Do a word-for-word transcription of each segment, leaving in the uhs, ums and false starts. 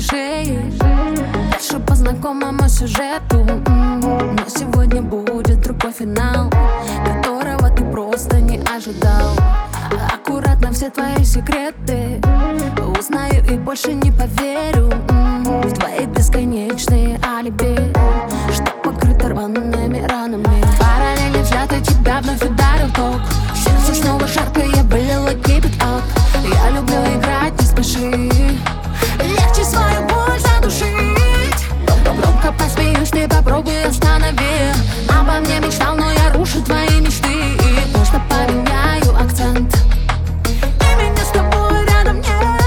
шее. Дальше по знакомому сюжету, но сегодня будет другой финал, которого ты просто не ожидал. Аккуратно все твои секреты узнаю и больше не поверю в твои бесконечные алиби, что покрыто рваными ранами. Параллельно взгляды тебя вновь ударил ток. Сердце снова жарко, я болела, кипяток. Я люблю играть, не спеши. Легче свою боль задушить. Громко посмеюсь, ты попробуй останови. Обо мне мечтал, но я рушу твои мечты. Просто поменяю акцент, и меня с тобой рядом нет.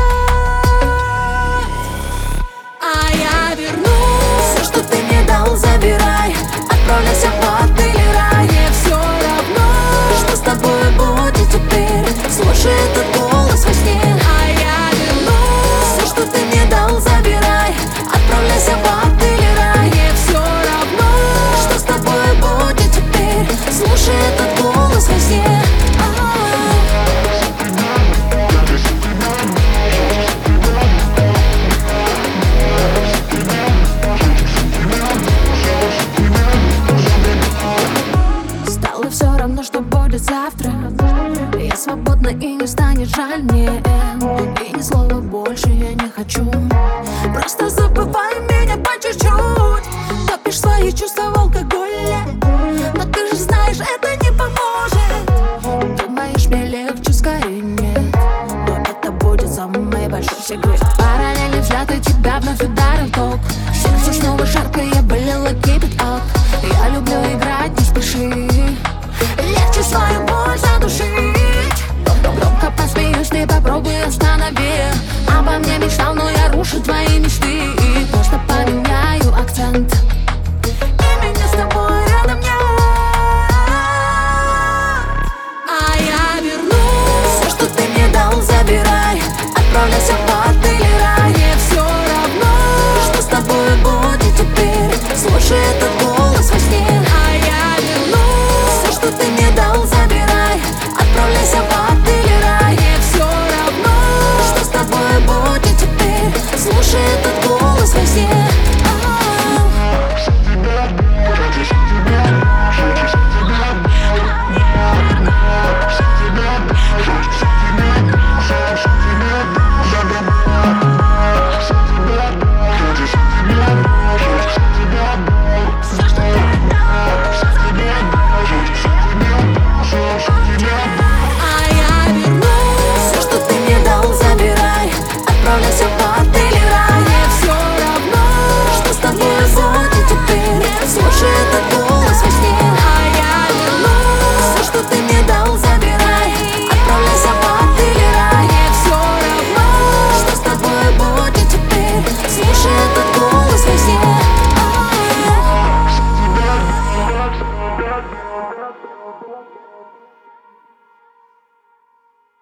А я вернусь. Все, что ты мне дал, забирай. Отправляйся в ад или рай. Мне все равно, что с тобой будет теперь. Слушай этот голос во сне. А я вернусь. Все, что ты мне дал, забирай. Отправляйся в ад или рай. Мне все равно, что с тобой будет теперь. Слушай этот голос во сне. Стало все равно, что будет завтра. Я свободна и не станет жаль мне. И ни слова больше я не хочу. Просто забывай меня по чуть-чуть. Топишь свои чувства в алкоголе, но ты же знаешь, это не поможет. Думаешь, мне легче, скорее нет, но это будет самый большой секрет. Параллельный взгляд, и тебя вновь ударил ток. Сердце снова жарко, я